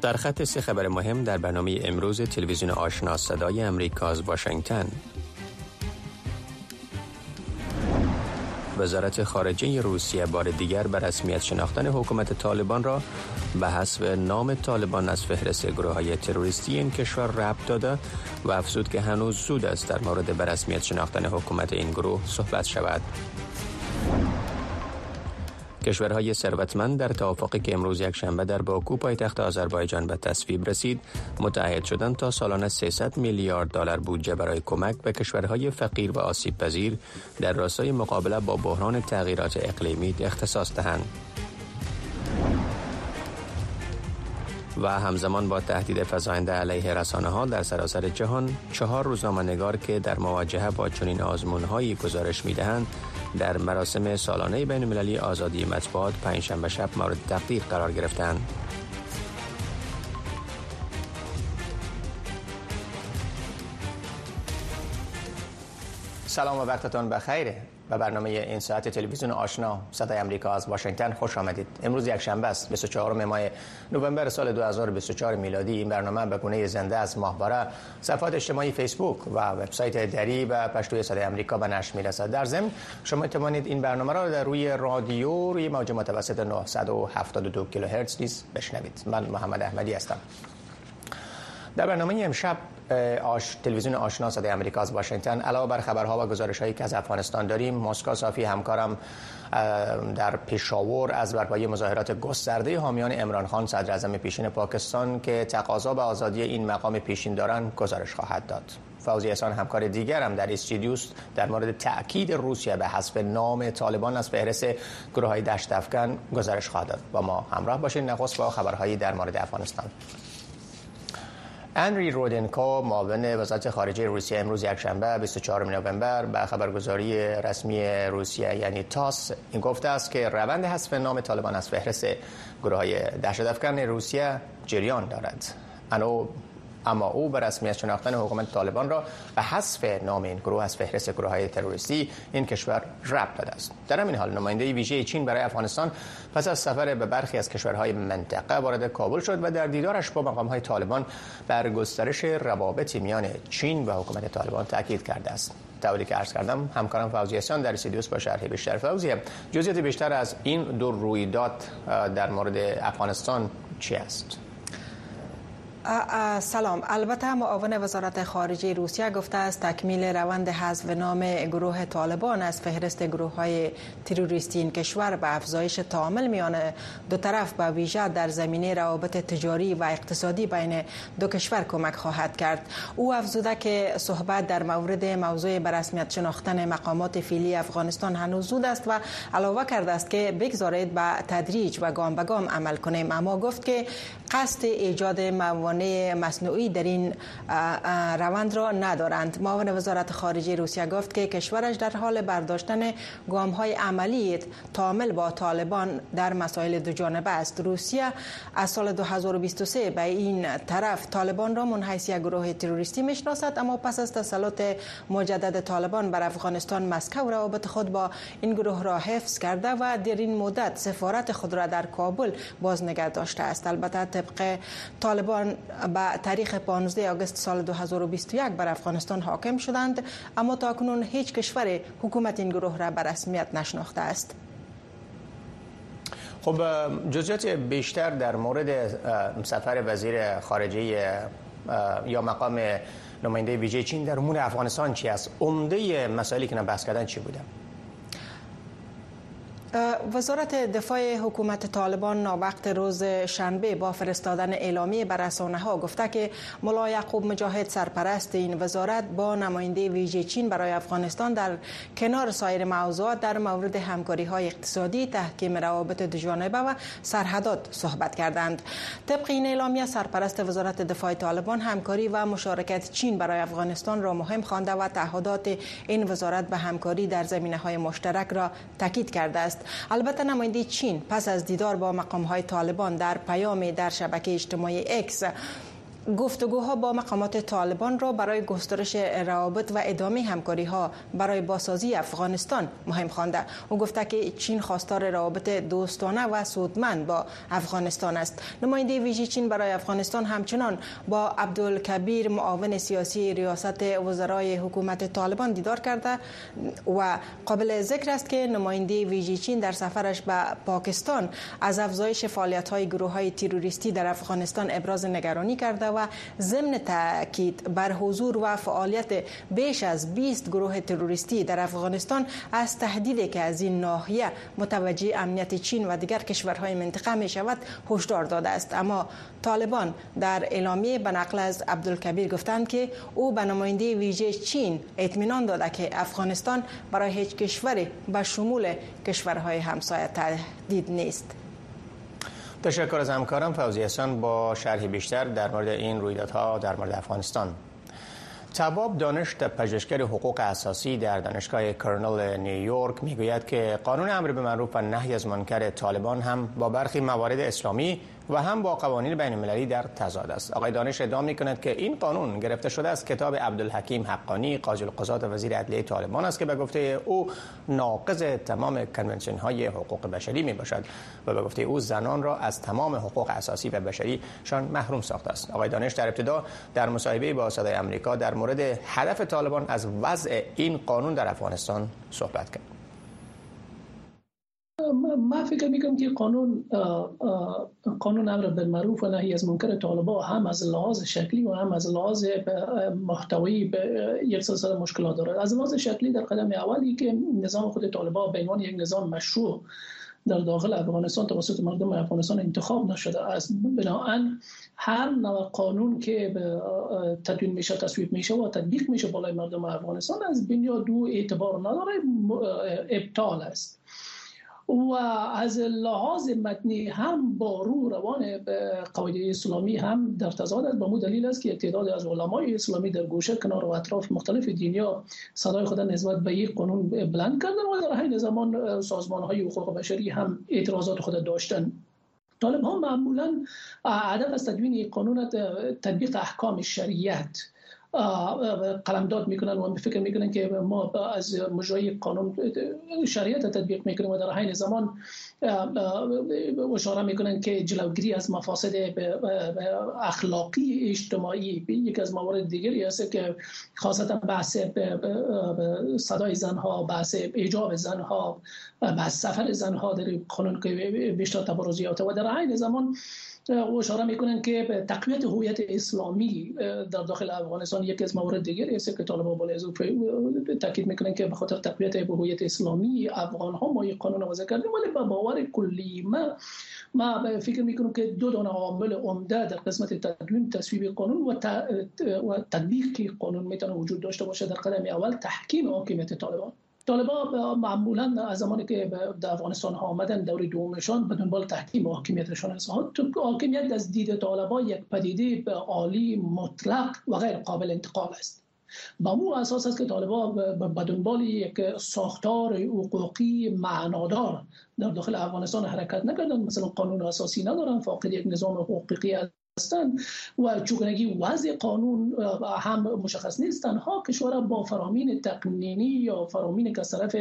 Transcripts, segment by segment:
در خط 3 خبر مهم در برنامه امروز تلویزیون آشنا صدای امریکا از واشنگتن. وزارت خارجه روسیه بار دیگر به رسمیت شناختن حکومت طالبان را به حذف نام طالبان از فهرست گروه‌های تروریستی این کشور ربط داده و افزود که هنوز زود است در مورد به رسمیت شناختن حکومت این گروه صحبت شود. کشورهای ثروتمند در توافقی که امروز یکشنبه در باکو پایتخت آذربایجان به تصویب رسید، متعهد شدند تا سالانه 300 میلیارد دلار بودجه برای کمک به کشورهای فقیر و آسیب پذیر در راستای مقابله با بحران تغییرات اقلیمی اختصاص دهند. و همزمان با تهدید فزاینده علیه رسانه‌ها در سراسر جهان، 4 روزنامه‌نگار که در مواجهه با چنین آزمون‌هایی گزارش می‌دهند در مراسم سالانه بین‌المللی آزادی مطبوعات پنجشنبه شب مورد تقدیر قرار گرفتند. سلام و وقتتان بخیر. به برنامه این ساعت تلویزیون آشنا صدای امریکا از واشنگتن خوش آمدید. امروز یکشنبه است، 24 ماه نوامبر سال 2024 میلادی. این برنامه به گونه زنده از ماهواره صفحات اجتماعی فیسبوک و وبسایت دری و پشتوی صدای امریکا به نشر میرسد. در ضمن شما توانید این برنامه را در روی رادیو روی موج متوسط 972 کیلوهرتز نیز بشنوید. من محمد احمدی هستم. در برنامه امشب تلویزیون آشنا صدای امریکا از واشنگتن علاوه بر خبرها و گزارش‌هایی که از افغانستان داریم، موسکا صافی همکارم در پشاور از برپایی مظاهرات گسترده حامیان عمران خان صدر اعظم پیشین پاکستان که تقاضا به آزادی این مقام پیشین دارند گزارش خواهد داد. فوزی احسان همکار دیگرم در استودیوست در مورد تأکید روسیه به حذف نام طالبان از فهرست گروه‌های دشت افکن گزارش خواهد داد. با ما همراه باشید. نخست با خبرهایی در مورد افغانستان. انری رودنکو معاون وزارت خارجه روسیه امروز یکشنبه 24 نوامبر به خبرگزاری رسمی روسیه یعنی تاس این گفته است که روند حذف نام طالبان از فهرست گروه‌های دهشت‌افکن روسیه جریان دارد. اما او به رسمیت شناختن حکومت طالبان را به حذف نام این گروه از فهرست گروه‌های تروریستی این کشور ربط داده است. در همین حال نماینده ویژه چین برای افغانستان پس از سفر به برخی از کشورهای منطقه وارد کابل شد و در دیدارش با مقام‌های طالبان بر گسترش روابط میان چین و حکومت طالبان تاکید کرده است. طوری که عرض کردم، همکارم فوزی احسان در استودیوس با شرح بیشتر. فوزی، جزئیات بیشتر از این دو رویداد در مورد افغانستان چی است؟ سلام. البته معاون وزارت خارجه روسیه گفته است تکمیل روند حذف نام گروه طالبان از فهرست گروه‌های تروریستی این کشور به افزایش تعامل میان دو طرف به ویژه در زمینه روابط تجاری و اقتصادی بین دو کشور کمک خواهد کرد. او افزوده که صحبت در مورد موضوع به رسمیت شناختن مقامات فعلی افغانستان هنوز زود است و علاوه کرده است که بگذارید به تدریج و گام به گام عمل کنیم، اما گفت که قصد ایجاد موانع مصنوعی در این روند را ندارند. معاون وزارت خارجه روسیه گفت که کشورش در حال برداشتن گام‌های عملی تعامل با طالبان در مسائل دوجانبه است. روسیه از سال 2023 به این طرف طالبان را منحیث یک گروه تروریستی میشناسد، اما پس از تسلط مجدد طالبان بر افغانستان، مسکو روابط خود با این گروه را حفظ کرده و در این مدت سفارت خود را در کابل باز نگه داشته است. البته طبق طالبان به تاریخ 15 آگوست سال 2021 بر افغانستان حاکم شدند، اما تاکنون هیچ کشور حکومت این گروه را به رسمیت نشناخته است. خب جزئیات بیشتر در مورد سفر وزیر خارجه یا مقام نماینده ویژه چین در امور افغانستان چی است؟ عمده مسائلی که بحث کردن چی بوده؟ وزارت دفاع حکومت طالبان ناوقت روز شنبه با فرستادن اعلامیه بر رسانه‌ها گفته که ملا یعقوب مجاهد سرپرست این وزارت با نماینده ویژه چین برای افغانستان در کنار سایر موضوعات در مورد همکاری‌های اقتصادی، تحکیم روابط دوجانبه و سرحدات صحبت کردند. طبق این اعلامیه سرپرست وزارت دفاع طالبان همکاری و مشارکت چین برای افغانستان را مهم خوانده و تعهدات این وزارت به همکاری در زمینه‌های مشترک را تاکید کرده است. البته نماینده چین پس از دیدار با مقام‌های طالبان در پیامی در شبکه اجتماعی اکس گفتگوها با مقامات طالبان را برای گسترش روابط و ادامه همکاری‌ها برای بازسازی افغانستان مهم خوانده. او گفته که چین خواستار روابط دوستانه و سودمند با افغانستان است. نماینده ویژه چین برای افغانستان همچنان با عبدالکبیر معاون سیاسی ریاست وزرای حکومت طالبان دیدار کرده و قابل ذکر است که نماینده ویژه چین در سفرش به پاکستان از افزایش فعالیت‌های گروه‌های تروریستی در افغانستان ابراز نگرانی کرده و ضمن تاکید بر حضور و فعالیت بیش از 20 گروه تروریستی در افغانستان از تهدیدی که از این ناحیه متوجه امنیت چین و دیگر کشورهای منطقه می شود هشدار داده است. اما طالبان در اعلامیه به نقل از عبدالکبیر گفتند که او به نماینده ویژه چین اطمینان داده که افغانستان برای هیچ کشوری به شمول کشورهای همسایه تهدید نیست. تشکر از همکارم فوزی احسان با شرح بیشتر در مورد این رویدادها در مورد افغانستان. تباب دانش پژوهشگر حقوق اساسی در دانشگاه کرنل نیویورک میگوید که قانون امر بالمعروف و نهی از منکر طالبان هم با برخی موارد اسلامی و هم با قوانین بین المللی در تضاد است. آقای دانش ادعا می‌کند که این قانون گرفته شده از کتاب عبدالحکیم حقانی قاضی القضات و وزیر عدلیه طالبان است که به گفته او ناقض تمام کنونسیون‌های حقوق بشری میباشد و به گفته او زنان را از تمام حقوق اساسی و بشریشان محروم ساخته است. آقای دانش در ابتدا در مصاحبه با صدای آمریکا در مورد هدف طالبان از وضع این قانون در افغانستان صحبت کرد. ما فکر میکنم که قانون امر بالمعروف و نهی از منکر طالبان هم از لحاظ شکلی و هم از لحاظ محتوی یک سلسله مشکلات دارد. از لحاظ شکلی در قدم اولی که نظام خود طالبان به عنوان یک نظام مشروع در داخل افغانستان توسط مردم افغانستان انتخاب نشده است. بنابراین هر نوع قانون که تدوین میشه، تصویب میشه و تطبیق میشه بالای مردم افغانستان از بنیاد او اعتبار نداره، ابطال است. و از لحاظ متنی هم با روان قواعد اسلامی هم در تضاد است. به مو دلیل است که تعداد از علمای اسلامی در گوشه کنار و اطراف مختلف دنیا صدای خود نسبت به یک قانون بلند کردن و در حین زمان سازمان‌های حقوق بشری هم اعتراضات خود داشتن. طالبان معمولا هدف از تدوین یک قانون تطبیق احکام شریعت قلمداد میکنن و فکر میکنن که ما از مجرای قانون شریعت تطبیق میکنیم و در حین زمان اشاره میکنن که جلوگیری از مفاسد اخلاقی اجتماعی. یک از موارد دیگری است که خاصتا بحث صدای زنها، بحث ایجاب زنها، بحث سفر زنها در قانون که بیشتر تبرزیات و در حین زمان اشاره میکنن که تقویت هویت اسلامی در داخل افغانستان یک از موارد دیگری است که طالبان بالا اضافه تاکید میکنن که به خاطر تقویت هویت اسلامی افغان ها ما یک قانون وضع کردیم. ولی با باور کلی ما فکر میکنم که دو تا عامل عمده در قسمت تدوین تصویب قانون و تطبیق قانون میتونه وجود داشته باشه. در قدم اول تحکیم حاکمیت طالبان معمولا از زمانی که در افغانستان ها آمدن دور دومشان به دنبال تحکیم حاکمیتشان است. حاکمیت از دید طالبان یک پدیده عالی مطلق و غیر قابل انتقال است. با مو اساس است که طالبان به دنبال یک ساختار حقوقی معنادار در داخل افغانستان حرکت نکردند. مثلا قانون اساسی ندارند، فاقد یک نظام حقوقی هستند و چگونگی وضع قانون هم مشخص نیست. تنها کشور با فرامین تقنینی یا فرامین که از طرف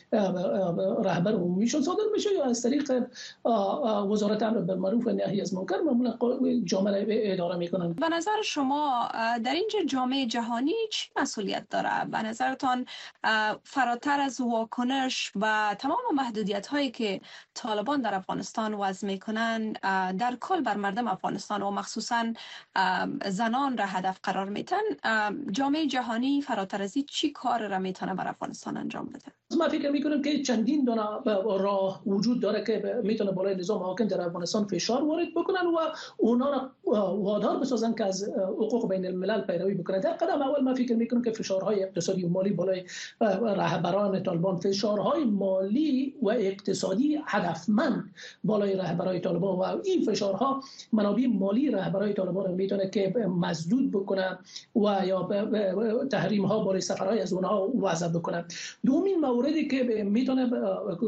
رهبر عمومیشون صادر میشه یا از طریق وزارت امر بالمعروف و نهی از منکر معمولا جامعه اداره میکنن. به نظر شما در اینجا جامعه جهانی چی مسئولیت داره؟ به نظرتان فراتر از واکنش و تمام محدودیت هایی که طالبان در افغانستان وضع میکنن در کل بر مردم افغانستان و مخصوصا زنان را هدف قرار میتن، جامعه جهانی فراتر از این چی کار را میتونه بر افغانستان انجام بده؟ من فکر میکنم که چندین دونه راه وجود داره که میتونه بالای نظام حاکم در افغانستان فشار وارد بکنن و اونا را وادار بسازن که از حقوق بین الملل پیروی بکنن. در قدم اول من فکر میکنم که فشارهای اقتصادی و مالی بالای رهبران طالبان، فشارهای مالی و اقتصادی هدفمند بالای رهبران طالبان و این فشارها منابع مالی رهبران طالبان را میتونه که مسدود بکنه و یا تحریم ها بالای سفرهای از اونها وضع بکنه. دومین موردی که میتونه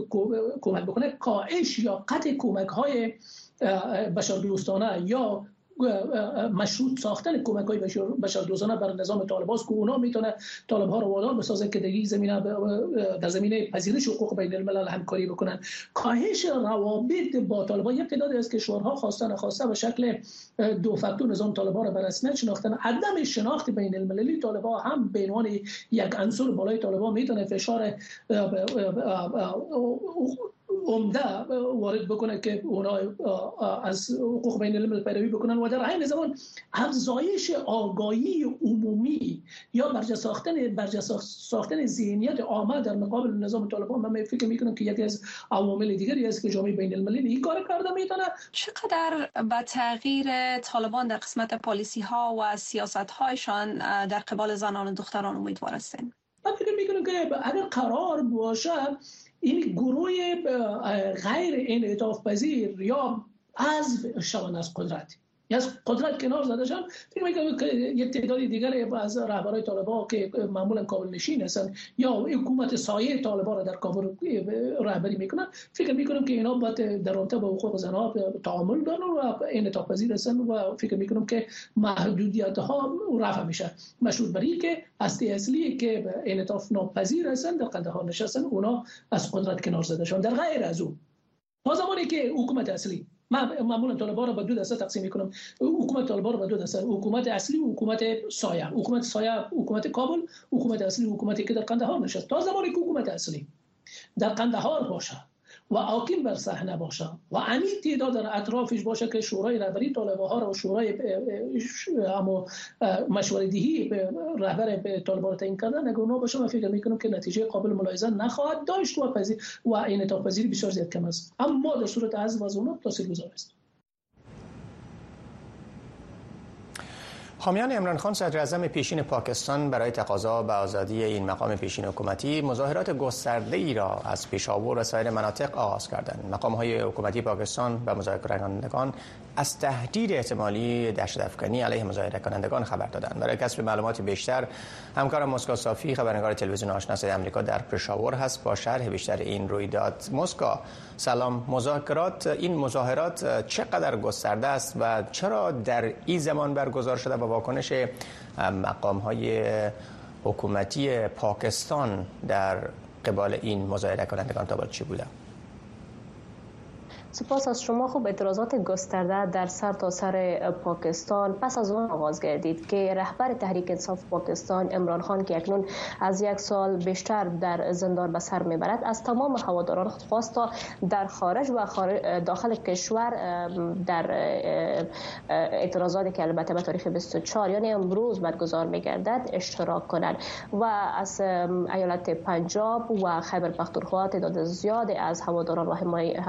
کمک بکنه کاهش یا قطع کمک های بشردوستانه یا مشروط ساختن کمک‌های بشردوستانه بر نظام طالبان است که اونا میتونه طالب‌ها رو وادار بسازه که در زمینه در زمینه پذیرش حقوق بین الملل همکاری بکنن. کاهش روابط با طالبان یک تعدادی از کشورها خواسته به شکل دو فاکتور نظام طالبان را به رسمیت شناختن. عدم شناخت بین المللی طالبان هم به عنوان یک عنصر بالای طالبان میتونه فشار عمده وارد بکنه که اونا از حقوق بین الملل پیروی بکنن و در عین زمان افزایش آگاهی عمومی یا برجا ساختن ذهنیت عامه در مقابل نظام طالبان. من فکر میکنم که یکی از عوامل دیگری است که جامعه بین المللی این کار کرده میتونه. چقدر به تغییر طالبان در قسمت پالیسی ها و سیاست هایشان در قبال زنان و دختران امیدوار هستند؟ من فکر میکنم که اگر قرار باشه این گروه غیر انعطاف پذیر یا حذف شوند از قدرت یا از قدرت کنار زده شدن، فکر می‌کنم که یک تعدادی دیگر از رهبران طالبان که معمولا کابل نشین هستند یا حکومت سایه طالبان را در کابل رهبری میکنن، فکر میکنم که اینا باید در رابطه با حقوق زنها تعامل دارن و انعطاف پذیر هستند و فکر میکنم که محدودیت ها رفع میشه. مشروط بر که اصلی که انعطاف ناپذیر هستند در قندهار نشستن، اونا از قدرت کنار زده شدن. در غیر از اون تا زمانی که حکومت اصلی، من معمولا طالبان را به دو دسته تقسیم میکنم، حکومت طالبان را به دو دسته، حکومت اصلی و حکومت سایه. حکومت سایه حکومت کابل، حکومت اصلی حکومتی که در قندهار نشست. تا زمانی که حکومت اصلی در قندهار باشه و حاکم بر صحنه باشه و همین تعداد در اطرافش باشه که شورای رهبری طالبان ها و شورای مشوره‌دهی رهبر طالبان تعیین کردن، اگر اونا باشه، من فکر میکنم که نتیجه قابل ملاحظه نخواهد داشت و انعطاف پذیری بسیار زیاد کم است. اما در صورت حذف از اونا تاثیرگذار است. حامیان عمران خان صدر اعظم پیشین پاکستان برای تقاضا به آزادی این مقام پیشین حکومتی مظاهرات گسترده‌ای را از پشاور و سایر مناطق آغاز کردند. مقام‌های حکومتی پاکستان به مذاکره کنندگان از تهدید احتمالی دهشت‌افکنی علیه مذاکره کنندگان خبر دادند. برای کسب معلومات بیشتر همکارم مسکا صافی، خبرنگار تلویزیون آشنا صدای آمریکا در پشاور هست با شرح بیشتر این رویداد. مسکا سلام. این مظاهرات چقدر گسترده است و چرا در این زمان برگزار شده و واکنش مقام‌های حکومتی پاکستان در قبال این مظاهره کنندگان تا چی بوده؟ سپاس از شما. خوب، اعتراضات گسترده در سرتاسر پاکستان پس از آن آغاز گردید که رهبر تحریک انصاف پاکستان عمران خان که اکنون از 1 سال بیشتر در زندان به سر میبرد، از تمام هواداران خواست تا در خارج و داخل کشور در اعتراضاتی که البته به تاریخ 24 یعنی امروز برگزار میگردد اشتراک کنند و از ایالت پنجاب و خیبر پختونخوا تعداد زیادی از هواداران و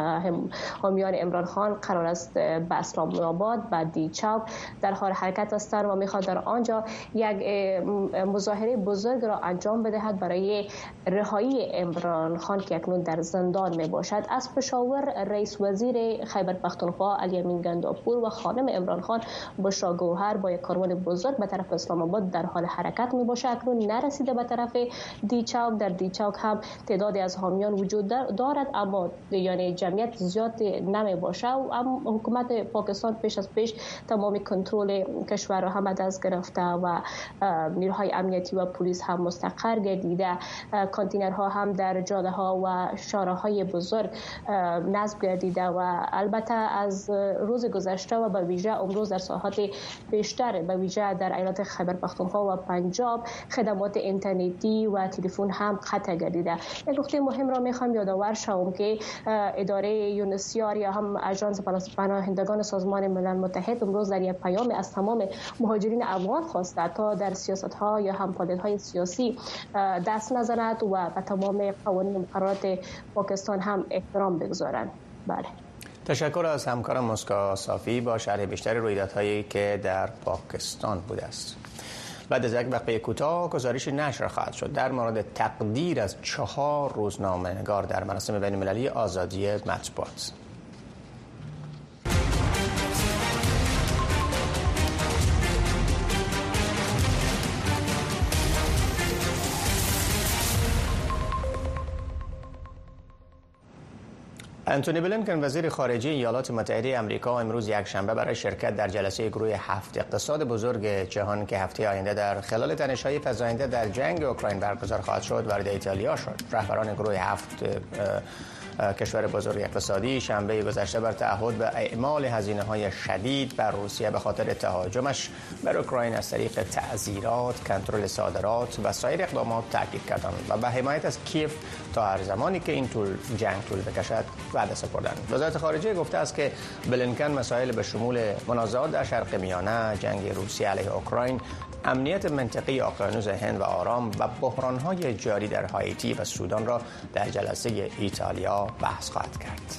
حامیان عمران خان قرار است به اسلام آباد و دیچوک در حال حرکت هستند و میخواد در آنجا یک مظاهره بزرگ را انجام بدهد برای رهایی عمران خان که اکنون در زندان می باشد. از پشاور رئیس وزیر خیبر پختونخوا الیمین گنداپور و خانم عمران خان بشرا گوهر با یک کاروان بزرگ به طرف اسلام آباد در حال حرکت می باشد. اکنون نرسیده به طرف دیچوک. در دیچوک هم تعدادی از حامیان وجود دارد، اما یعنی جمعیت زیاد نمی باشه و حکومت پاکستان پیش از پیش تمام کنترل کشور را هم از دست گرفته و نیروهای امنیتی و پلیس هم مستقر گردیده. کانتینرها هم در جاده ها و شارع‌های بزرگ نصب گردیده و البته از روز گذشته و به ویژه امروز در ساعات بیشتر به ویژه در ایالت خیبر پختونخوا و پنجاب خدمات اینترنتی و تلفن هم قطع گردیده. یک نکته مهم را میخوام یادآور شوم که اداره یونسیار یا هم اژانس پناهندگان سازمان ملل متحد امروز در یک پیام از تمام مهاجرین افغان خواسته تا در سیاست‌ها یا هم فعالیت‌های سیاسی دست نزنند و به تمام قوانین و مقررات پاکستان هم احترام بگذارند. بله. تشکر از همکارم مسکا صافی با شرح بیشتر رویدادهایی که در پاکستان بوده است. بعد از یک وقفه کوتاه گزارش نشر خواهد شد در مورد تقدیر از 4 روزنامه‌نگار در مراسم بین‌المللی آزادی مطبوعات. انتونی بلینکن وزیر خارجه ایالات متحده آمریکا امروز یکشنبه برای شرکت در جلسه گروه 7 اقتصاد بزرگ جهان که هفته آینده در خلال تنش‌های فزاینده در جنگ اوکراین برگزار خواهد شد وارد ایتالیا شد. رهبران گروه 7 کشور بزرگ اقتصادی شنبه گذشته بر تعهد به اعمال هزینه‌های شدید بر روسیه به خاطر تهاجمش بر اوکراین از طریق تعزیرات، کنترل صادرات و سایر اقدامات تاکید کردند و به حمایت از کیف تا هر زمانی که این جنگ طول بکشد وعده سپردند. وزارت خارجه گفته است که بلینکن مسائل به شمول منازعات در شرق میانه، جنگ روسیه علیه اوکراین، امنیت منطقی اقیانوس هند و آرام و بحران‌های جاری در هایتی و سودان را در جلسه ایتالیا بحث خواهد کرد.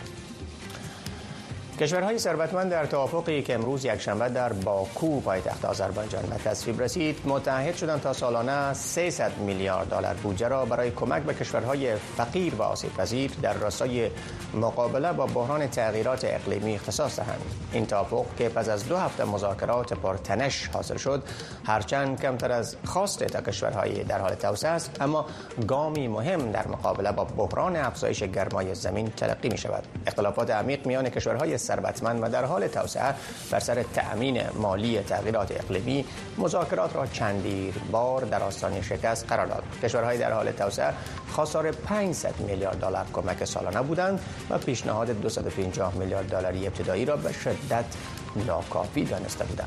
کشورهای ثروتمند در توافقی که امروز یکشنبه در باکو پایتخت آذربایجان به تصویب رسید متحد شدند تا سالانه 300 میلیارد دلار بودجه را برای کمک به کشورهای فقیر و آسیب‌پذیر در راستای مقابله با بحران تغییرات اقلیمی اختصاص دهند. این توافق که پس از 2 هفته مذاکرات پرتنش حاصل شد، هرچند کمتر از خواست تا کشورهای در حال توسعه است، اما گامی مهم در مقابله با بحران افزایش گرمای زمین تلقی می شود. اختلافات عمیق میان کشورهای ثروتمند و در حال توسعه بر سر تأمین مالی تغییرات اقلیمی مذاکرات را چندین بار در آستانه شکست قرار داد. کشورهای در حال توسعه خواستار 500 میلیارد دلار کمک سالانه بودند و پیشنهاد 250 میلیارد دلاری ابتدایی را به شدت ناکافی دانسته بودند.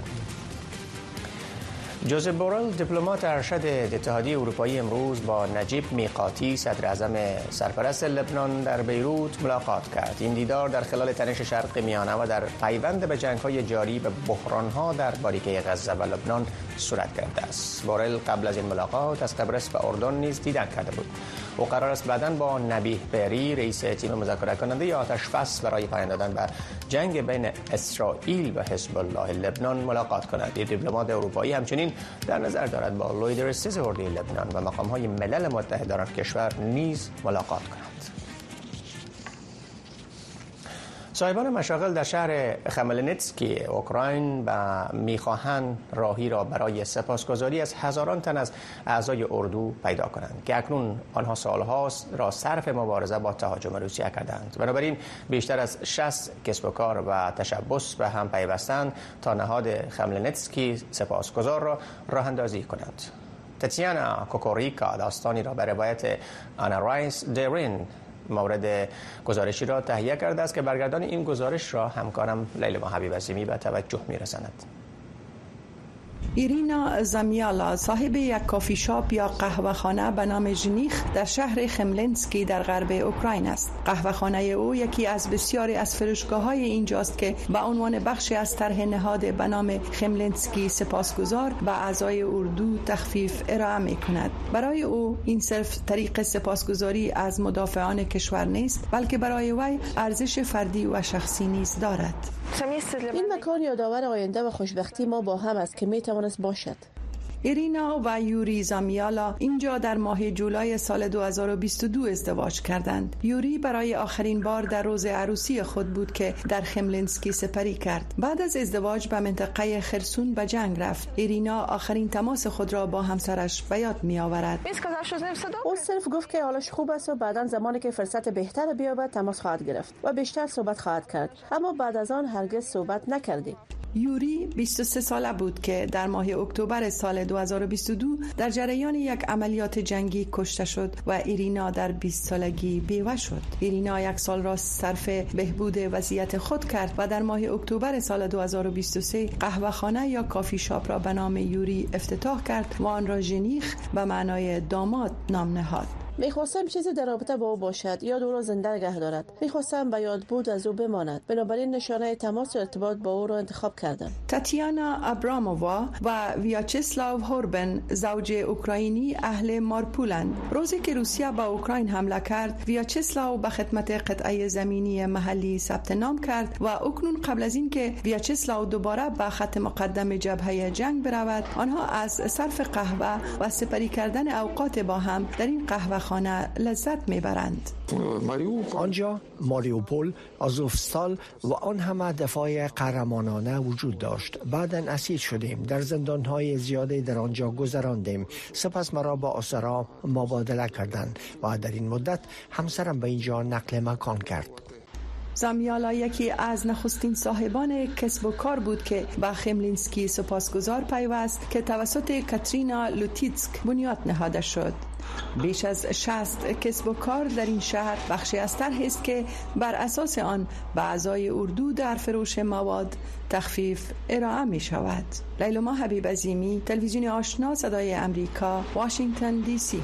جوزف بورل دیپلمات ارشد اتحادیه اروپایی امروز با نجیب میقاتی صدر اعظم سرپرست لبنان در بیروت ملاقات کرد. این دیدار در خلال تنش شرق میانه و در پیوند به جنگ‌های جاری به بحران‌ها در باریکه غزه و لبنان صورت گرفته است. بورل قبل از این ملاقات از قبرس و اردن نیز دیدن کرده بود. او قرار است بعداً با نبیه بری رئیس تیم مذاکره کننده آتش فصل برای پایان دادن به جنگ بین اسرائیل و حزب الله لبنان ملاقات کند. دیپلمات اروپایی همچنین در نظر دارد با لیدر سیزوردی لبنان و مقام‌های ملل متحد آن کشور نیز ملاقات کند. صاحبان مشاغل در شهر خملنیتسکی اوکراین می‌خواهند راهی را برای سپاسگزاری از هزاران تن از اعضای اردو پیدا کنند که اکنون آنها سال‌هاست را صرف مبارزه با تهاجم روسیه کردند. بنابراین بیشتر از 60 کسب و کار و تشبث به هم پیوستند تا نهاد خملنیتسکی سپاسگزار را راه‌اندازی کنند. تاتیانا کوکوریکا داستانی را به روایت آنا رایس دیرین مورد گزارشی را تهیه کرده است که برگردان این گزارش را همکارم لیلا حبیب عظیمی به توجه می‌رساند. ایرینا زامیالا صاحب یک کافی شاپ یا قهوه‌خانه به نام ژنیخ در شهر خملنسکی در غرب اوکراین است. قهوه‌خانه او یکی از بسیاری از فروشگاه‌های اینجاست که به عنوان بخشی از طرح نهاد به نام خملنسکی سپاسگزار به اعضای اردو تخفیف ارائه می‌کند. برای او این صرف طریق سپاسگزاری از مدافعان کشور نیست، بلکه برای وی ارزش فردی و شخصی نیز دارد. این مکان یادآور آینده و خوشبختی ما با هم است که میتوانست باشد. ایرینا و یوری زامیالا اینجا در ماه جولای سال 2022 ازدواج کردند. یوری برای آخرین بار در روز عروسی خود بود که در خملنسکی سپری کرد. بعد از ازدواج به منطقه خرسون به جنگ رفت. ایرینا آخرین تماس خود را با همسرش به یاد می آورد. او صرف گفت که حالش خوب است و بعداً زمانی که فرصت بهتر بیابد تماس خواهد گرفت و بیشتر صحبت خواهد کرد، اما بعد از آن هرگز صحبت نکردیم. یوری 23 ساله بود که در ماه اکتبر سال 2022 در جریان یک عملیات جنگی کشته شد و ایرینا در 20 سالگی بیوه شد. ایرینا یک سال را صرف بهبود وضعیت خود کرد و در ماه اکتبر سال 2023 قهوه‌خانه یا کافی شاپ را به نام یوری افتتاح کرد و آن را ژنیخ به معنای داماد نام نهاد. میخواستم چیزی در رابطه با او باشد یا او را زنده نگه دارد. میخواستم به یاد بود از او بماند. بنابراین نشانه تماس و ارتباط با او را انتخاب کردم. تاتیانا ابرامووا و ویاچسلاو هوربن زوج اوکراینی اهل مارپولند. روزی که روسیه به اوکراین حمله کرد، ویاچسلاو به خدمت قطعه زمینی محلی ثبت نام کرد و اکنون قبل از اینکه ویاچسلاو دوباره به خط مقدم جبهه جنگ برود، آنها از صرف قهوه و سپری کردن اوقات با هم در این قهوه خانه لذت میبرند. آنجا ماریوپول، آزوفستال و آن همه دفاع قهرمانانه وجود داشت. بعداً اسیر شدیم، در زندانهای زیادی در آنجا گذراندیم. سپس مرا با اسرا مبادله کردند و در این مدت همسرم به اینجا نقل مکان کرد. زامیالا یکی از نخستین صاحبان کسب و کار بود که به خملینسکی سپاسگزار پیوست که توسط کاترینا لوتیتسک بنیاد نهاده شد. بیش از 60 کسب و کار در این شهر بخشی از طرحی است که بر اساس آن به اعضای اردو در فروش مواد تخفیف ارائه می شود. لیلما حبیب عظیمی، تلویزیون آشنا، صدای امریکا، واشنگتن دی سی.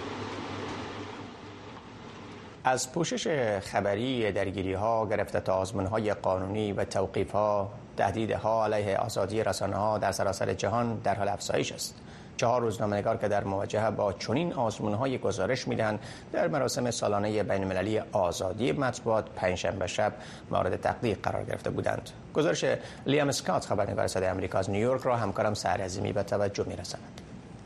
از پوشش خبری درگیری‌ها گرفته تا آزمون‌های قانونی و توقیف‌ها، تهدیدها علیه آزادی رسانه‌ها در سراسر جهان در حال افزایش است. 4 روزنامه‌نگار که در مواجهه با چنین آزمون‌های گزارش می‌دهند در مراسم سالانه بین‌المللی آزادی مطبوعات پنجشنبه شب مورد تقدیر قرار گرفته بودند. گزارش لیام اسکات، خبرنگار صدای آمریکا از نیویورک، را همکارم سحر عظیمی به توجه می‌رساند.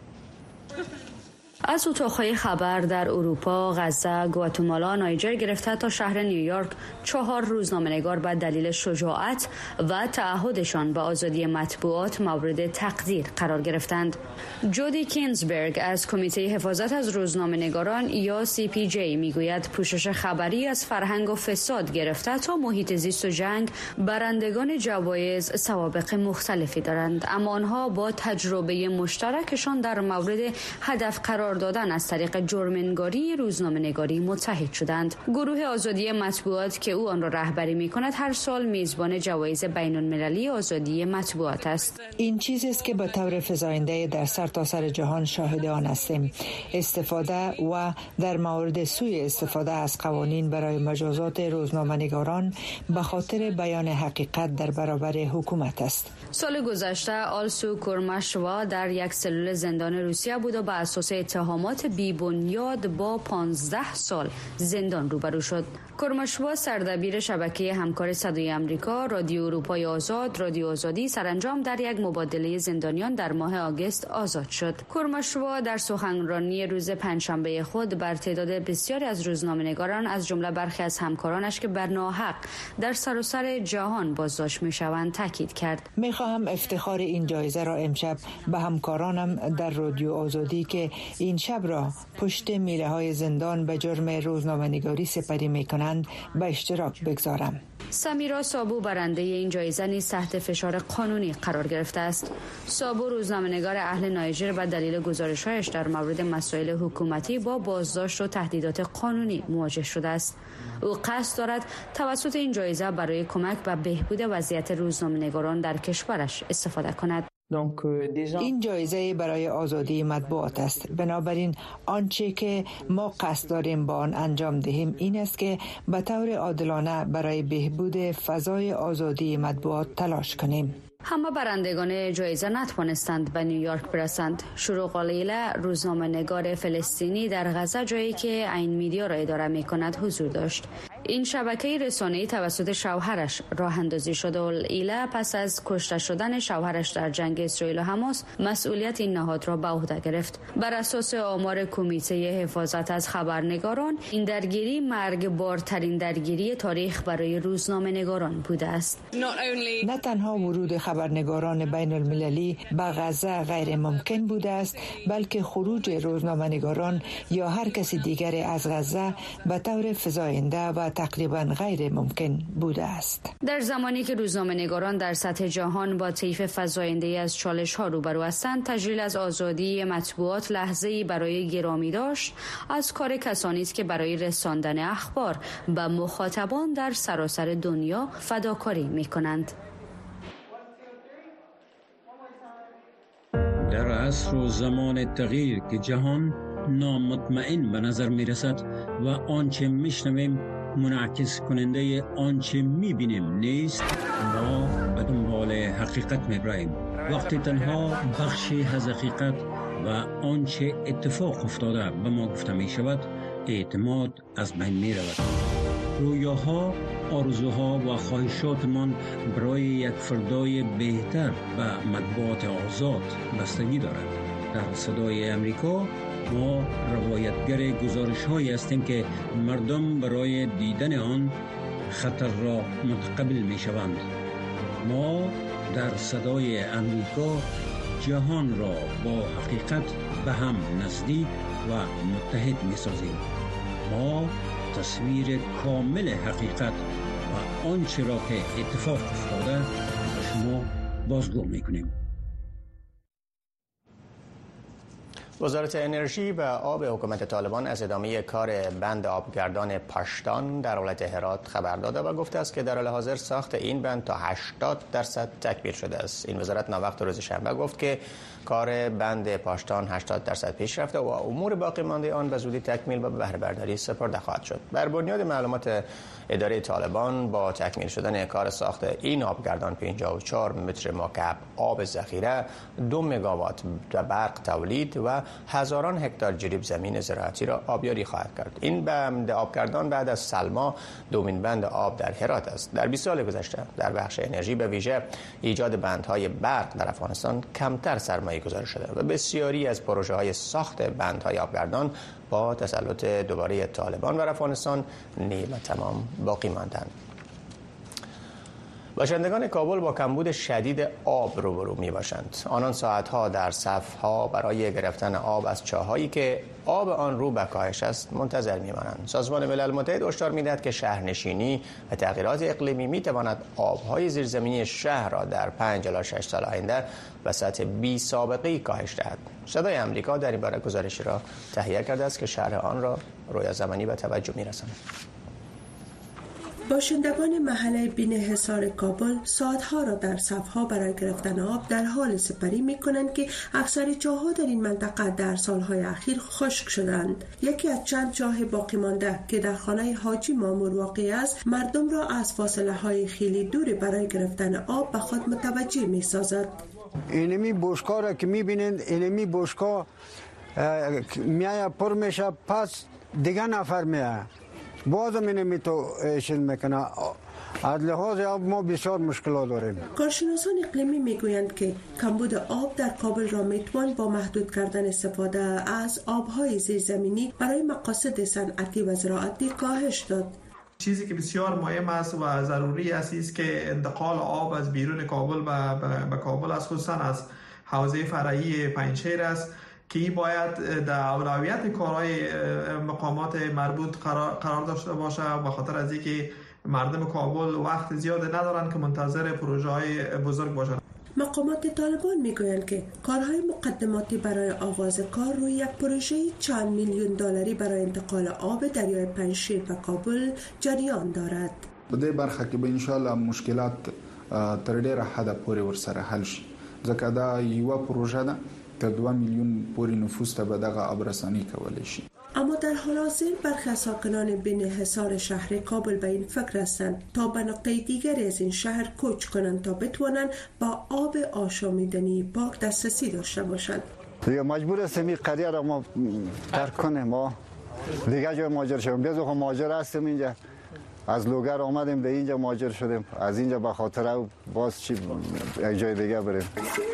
از اتاق‌های خبر در اروپا، غزه، گواتمالا، نایجر گرفته تا شهر نیویورک 4 روزنامه‌نگار به دلیل شجاعت و تعهدشان به آزادی مطبوعات مورد تقدیر قرار گرفتند. جودی کینزبرگ از کمیته حفاظت از روزنامه‌نگاران یا CPJ میگوید پوشش خبری از فرهنگ و فساد گرفته تا محیط زیست و جنگ برندگان جوایز سوابق مختلفی دارند، اما آنها با تجربه مشترکشان در مورد هدف قرار دادن از طریق جرم‌نگاری روزنامه‌نگاری متحد شدند. گروه آزادی مطبوعات که او آن را رهبری می‌کند هر سال میزبان جوایز بین‌المللی آزادی مطبوعات است. این چیزی است که به طور فزاینده در سرتاسر جهان شاهد آن هستیم. استفاده و در مورد سوء استفاده از قوانین برای مجازات روزنامه‌نگاران به خاطر بیان حقیقت در برابر حکومت است. سال گذشته آلسو کورماشوا در یک سلول زندان روسیه بود و به اساس اتهامات بی‌بنیاد با 15 سال زندان روبرو شد. کورماشوا سردبیر شبکه همکار صدای آمریکا، رادیو اروپای آزاد، رادیو آزادی سرانجام در یک مبادله زندانیان در ماه آگوست آزاد شد. کورماشوا در سخنرانی روز پنجشنبه خود بر تعداد بسیاری از روزنامه‌نگاران از جمله برخی از همکارانش که بر ناحق در سراسر جهان بازداشت می‌شوند تاکید کرد. می‌خواهم افتخار این جایزه را امشب به همکارانم در رادیو آزادی که این شب را پشت میله‌های زندان به جرم روزنامه‌نگاری سپری می‌کنند به اشتراک بگذارم. سمیرا سابو برنده این جایزه نیز تحت فشار قانونی قرار گرفته است. سابو روزنامه‌نگار اهل نایجر به دلیل گزارش‌هایش در مورد مسائل حکومتی با بازداشت و تهدیدات قانونی مواجه شده است. او قصد دارد توسط این جایزه برای کمک به بهبود وضعیت روزنامه‌نگاران در کشورش استفاده کند. این جایزه برای آزادی مطبوعات است. بنابراین آنچه که ما قصد داریم با آن انجام دهیم این است که به طور عادلانه برای بهبود فضای آزادی مطبوعات تلاش کنیم. همه برندگان جایزه نتوانستند به نیویورک برسند. شروق لیله روزنامه‌نگار فلسطینی در غزه، جایی که عین میدیا را اداره می‌کند، حضور داشت. این شبکه رسانه‌ای توسط شوهرش راه اندازی شد و لیله پس از کشته شدن شوهرش در جنگ اسرائیل و حماس مسئولیت این نهاد را به عهده گرفت. بر اساس آمار کمیته حفاظت از خبرنگاران، این درگیری مرگبارترین درگیری تاریخ برای روزنامه‌نگاران بوده است. نه تنها ورود خبرنگاران بین المللی به غزه غیر ممکن بوده است، بلکه خروج روزنامه‌نگاران یا هر کسی دیگری از غزه به طور فزاینده و تقریبا غیر ممکن بوده است. در زمانی که روزنامه‌نگاران در سطح جهان با طیف فزاینده از چالش‌ها روبرو هستند، تجلیل از آزادی مطبوعات لحظه‌ای برای گرامی داشت از کار کسانی است که برای رساندن اخبار به مخاطبان در سراسر دنیا فداکاری می‌کنند. در عصر و زمان تغییر که جهان نامطمئن به نظر می رسد و آنچه می شنویم منعکس کننده آنچه می بینیم نیست، ما به دنبال حقیقت می براییم. وقتی تنها بخشی از حقیقت و آنچه اتفاق افتاده به ما گفته می شود، اعتماد از بین می رود. رویاها، آرزوها و خواهشاتمان برای یک فردای بهتر و مطبوعات آزاد بستگی دارد. در صدای امریکا، ما روایتگر گزارش‌هایی هستیم که مردم برای دیدن آن خطر را متقبل می‌شوند. ما در صدای امریکا جهان را با حقیقت به هم نزدیک و متحد می‌سازیم. ما تصویر کامل حقیقت و آنچه را که اتفاق افتاده به شما بازگو می‌کنیم. وزارت انرژی و آب حکومت طالبان از ادامه کار بند آبگردان پاشتان در ولایت هرات خبر داده و گفته است که در حال حاضر ساخت این بند تا 80% تکمیل شده است. این وزارت ناوقت روز شنبه گفت که کار بند پاشتان 80% پیش رفته و امور باقی مانده آن به زودی تکمیل و به بهره برداری سپرده خواهد شد. بر بنیاد معلومات اداره طالبان با تکمیل شدن کار ساخت این آبگردان 54 متر مکعب آب ذخیره، 2 مگاوات برق تولید و هزاران هکتار جریب زمین زراعتی را آبیاری خواهد کرد. این بند آبگردان بعد از سلما دومین بند آب در هرات است. در 20 سال گذشته در بخش انرژی به ویژه ایجاد بندهای برق در افغانستان کمتر سرمایه گذاری شده و بسیاری از پروژه های ساخت بندهای آبگردان با تسلط دوباره طالبان بر افغانستان نیمه تمام باقی ماندند. باشندگان کابل با کمبود شدید آب روبرو می باشند. آنان ساعتها در صفها برای گرفتن آب از چاهایی که آب آن رو به کاهش است منتظر می مانند. سازمان ملل متحد هشدار می دهد که شهرنشینی و تغییرات اقلیمی می تواند آبهای زیرزمینی شهر را در 5 الی 6 سال آینده به سطح بی سابقه‌ای کاهش دهد. صدای امریکا در این باره گزارشی را تهیه کرده است که شرح آن را رویا زمانی به توجه می رساند. باشندگان محله بین حصار کابل ساعتها را در صفها برای گرفتن آب در حال سپری می کنند که اکثر چاه‌ها در این منطقه در سالهای اخیر خشک شدند. یکی از چند چاه باقی مانده که در خانه حاجی مامور واقع است، مردم را از فاصله های خیلی دور برای گرفتن آب به خود متوجه می سازد. اینمی بشکا را که می بینید، اینمی بشکا میایه پر میشه، پس دیگه نفر میایه بازم اینمی تو ایشن میکنه. از لحاظ آب ما بسیار مشکلات داریم. کارشناسان اقلیمی میگویند که کمبود آب در کابل را میتوان با محدود کردن استفاده از آبهای زیرزمینی برای مقاصد صنعتی و زراعتی کاهش داد. چیزی که بسیار مهم است و ضروری است که انتقال آب از بیرون کابل به کابل است، خصوصا از حوزه فرعی پنجشیر است که این باید در اولویت کارهای مقامات مربوط قرار داشته باشه، به خاطر از اینکه مردم کابل وقت زیاد ندارن که منتظر پروژه های بزرگ باشند. مقامات طالبان میگویند که کارهای مقدماتی برای آغاز کار روی یک پروژه چند میلیون دلاری برای انتقال آب دریای پنجشیر به کابل جریان دارد. په دې برخه کې به ان شاء الله مشکلات تر ډیره حده پورې ورسره حل شي، ځکه دا یو پروژه ده که 2 میلیون پورې نفوس ته به دغه آبرسانی کولی شي. اما در حال حاضر برخی از ساکنان بین حصار شهر کابل به این فکر هستند تا به نقطه دیگری از این شهر کوچ کنند تا بتوانند با آب آشامیدنی پاک دسترسی داشته باشند. دیگه مجبور هستیم این قریه را ما ترک کنیم، ما دیگه جای مهاجر شدیم. بیازو خب مهاجر هستیم اینجا، از لوگر آمدیم به اینجا مهاجر شدیم، از اینجا به خاطر باز چی یک جای دیگه بریم.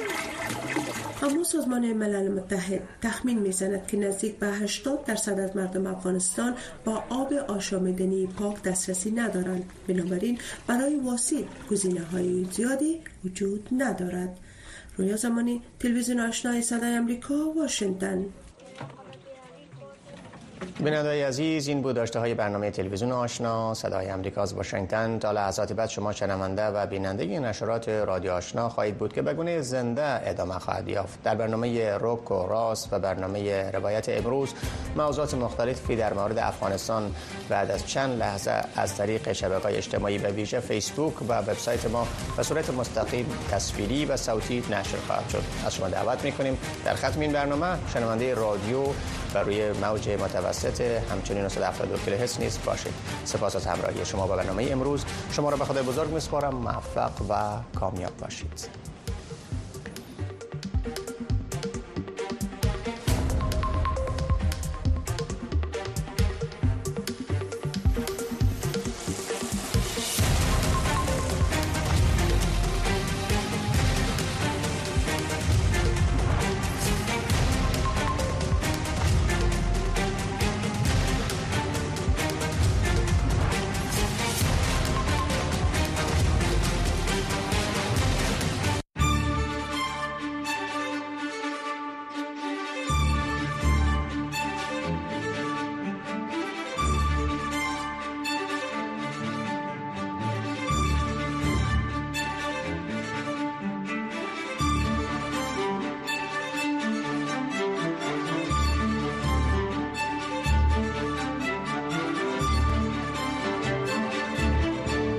اما سازمان ملل متحد تخمین میزند که نزدیک به 80% از مردم افغانستان با آب آشامیدنی پاک دسترسی ندارند. بنابراین برای واصل گزینه‌های زیادی وجود ندارد. رویا زمانی، تلویزیون آشنای صدای آمریکا، واشنگتن. بینندگان عزیز، این بود داشته برنامه تلویزیون آشنا صدای آمریکا از واشنگتن. تا لحظات بعد شما شنونده و بیننده نشرات رادیو آشنا خواهید بود که به گونه زنده ادامه خواهد یافت. در برنامه روک و راست و برنامه روایت امروز موضوعات مختلفی در مورد افغانستان بعد از چند لحظه از طریق شبکه‌های اجتماعی به ویژه فیسبوک و وبسایت ما به صورت مستقیم تصویری و صوتی نشر خواهد شد. از شما دعوت می‌کنیم در ختم این برنامه شنونده رادیو و روی موج متوسط همچنین 172 کیلوهرتز نیز باشید. سپاس از همراهی شما با برنامه امروز. شما را به خدای بزرگ می‌سپارم. موفق و کامیاب باشید.